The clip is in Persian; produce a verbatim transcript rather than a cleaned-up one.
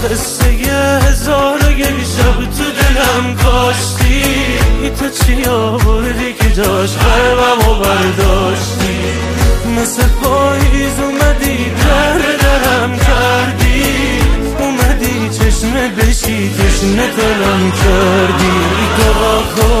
قصه یه هزار یک شب تو دلم کاشتی، تو چی آوردی که جاش قلبمو برداشتی؟ مثل پاییز اومدی در درم کردی، اومدی چشمه بشی تشنه تلم کردی. تو